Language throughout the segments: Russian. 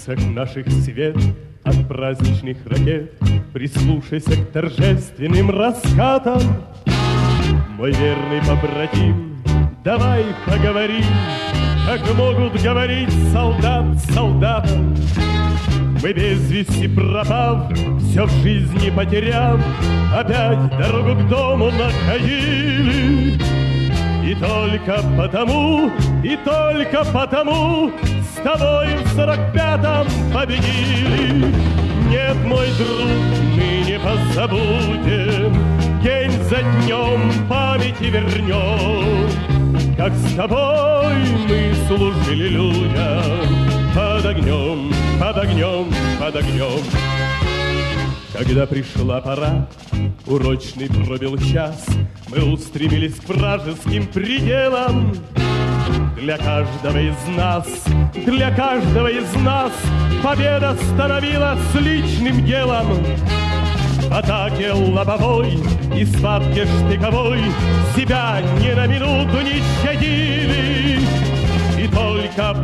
лицах наших свет от праздничных ракет. Прислушайся к торжественным раскатам. Мой верный побратим, давай поговорим, как могут говорить солдат солдатам. Мы без вести пропав, все в жизни потеряв, опять дорогу к дому находили. И только потому с тобой в 45-м победили. Нет, мой друг, мы не позабудем, день за днем памяти вернем, как с тобой мы служили людям под огнем, под огнем, под огнем. Когда пришла пора, урочный пробил час, мы устремились к вражеским пределам. Для каждого из нас победа становилась личным делом. В атаке лобовой и схватке штыковой себя ни на минуту не щадили. И только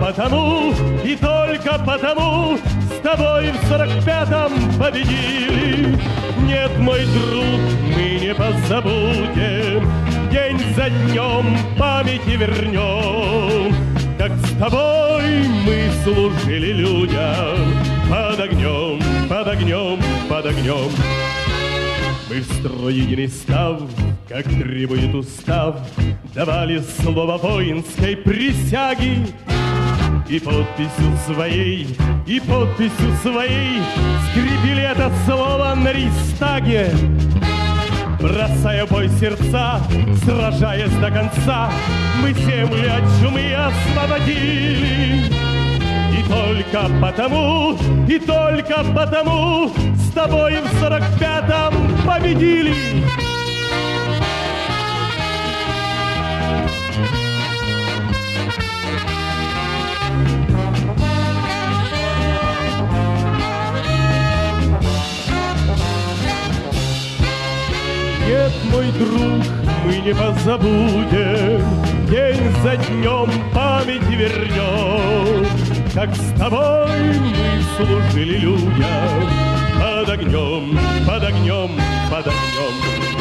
потому с тобой в 45-м победили. Нет, мой друг, мы не позабудем, день за днем памяти вернем, как с тобой мы служили людям под огнем, под огнем, под огнем. Мы в строй единый став, как требует устав, давали слово воинской присяги. И подписью своей скрепили это слово на Рейхстаге. Бросая в бой сердца, сражаясь до конца, мы землю от чумы освободили. И только потому с тобой в 45-м победили. Нет, мой друг, мы не позабудем, день за днем памяти вернем, как с тобой мы служили людям под огнем, под огнем, под огнем.